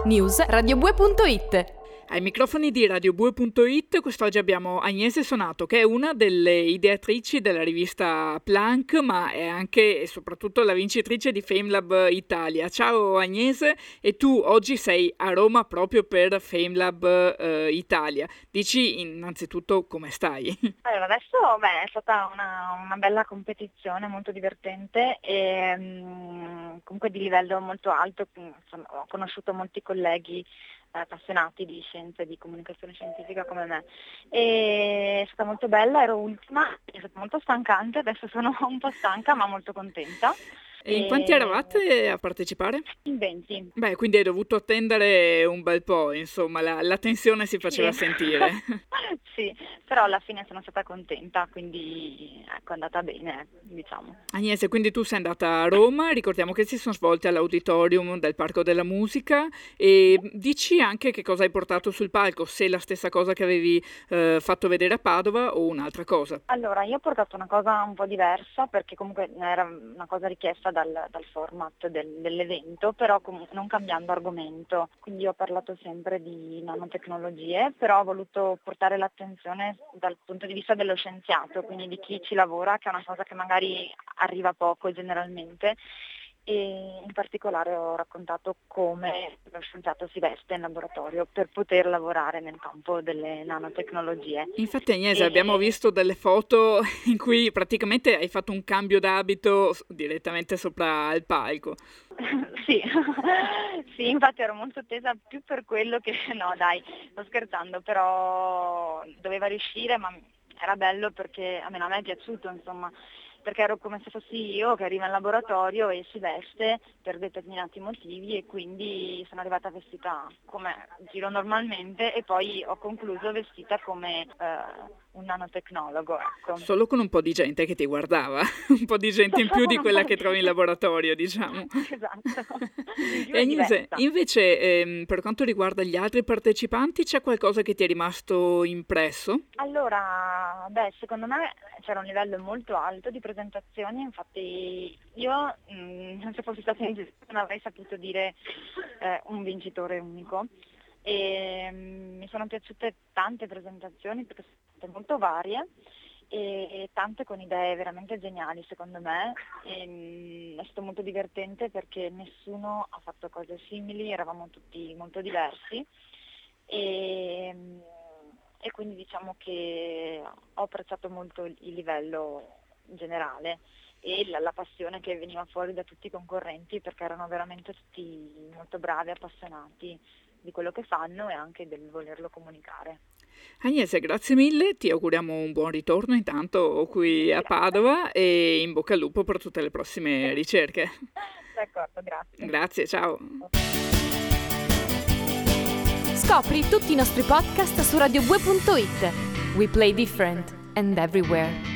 News radiobue.it. Ai microfoni di radiobue.it quest'oggi abbiamo Agnese Sonato, che è una delle ideatrici della rivista Plank, ma è anche e soprattutto la vincitrice di FameLab Italia. Ciao Agnese, e tu oggi sei a Roma proprio per FameLab Italia. Dici innanzitutto come stai? Allora, adesso è stata una bella competizione, molto divertente e comunque di livello molto alto. Insomma, ho conosciuto molti colleghi appassionati di scienze e di comunicazione scientifica come me, e è stata molto bella, ero ultima, è stata molto stancante, adesso sono un po' stanca ma molto contenta. E in quanti eravate a partecipare? In 20. Beh, quindi hai dovuto attendere un bel po', insomma, la tensione si faceva sentire. Sì, però alla fine sono stata contenta, quindi ecco, è andata bene, diciamo. Agnese, quindi tu sei andata a Roma, ricordiamo che si sono svolte all'auditorium del Parco della Musica, e dici anche che cosa hai portato sul palco, se è la stessa cosa che avevi fatto vedere a Padova o un'altra cosa. Allora, io ho portato una cosa un po' diversa, perché comunque era una cosa richiesta dal format dell'evento, però non cambiando argomento. Quindi ho parlato sempre di nanotecnologie, però ho voluto portare l'attenzione dal punto di vista dello scienziato, quindi di chi ci lavora, che è una cosa che magari arriva poco generalmente. E in particolare ho raccontato come lo scienziato si veste in laboratorio per poter lavorare nel campo delle nanotecnologie. Infatti Agnese, abbiamo visto delle foto in cui praticamente hai fatto un cambio d'abito direttamente sopra il palco. Sì, sì, infatti ero molto tesa più per quello che no dai, sto scherzando, però doveva riuscire, ma era bello perché a me è piaciuto, insomma, perché ero come se fossi io che arriva in laboratorio e si veste per determinati motivi, e quindi sono arrivata vestita come giro normalmente e poi ho concluso vestita come un nanotecnologo. Ecco. Solo con un po' di gente che ti guardava, un po' di gente in più di quella che trovi in laboratorio, diciamo. Esatto. E invece, per quanto riguarda gli altri partecipanti, c'è qualcosa che ti è rimasto impresso? Allora, secondo me c'era un livello molto alto di presentazioni, infatti io se fossi stata in giro non avrei saputo dire un vincitore unico, e mi sono piaciute tante presentazioni perché sono state molto varie e tante con idee veramente geniali secondo me, e è stato molto divertente perché nessuno ha fatto cose simili, eravamo tutti molto diversi e quindi diciamo che ho apprezzato molto il livello generale e la passione che veniva fuori da tutti i concorrenti, perché erano veramente tutti molto bravi, appassionati di quello che fanno e anche del volerlo comunicare. Agnese, grazie mille, ti auguriamo un buon ritorno intanto qui a Padova e in bocca al lupo per tutte le prossime ricerche. D'accordo, grazie. Grazie, ciao. Scopri tutti i nostri podcast su radiobue.it. We play different and everywhere.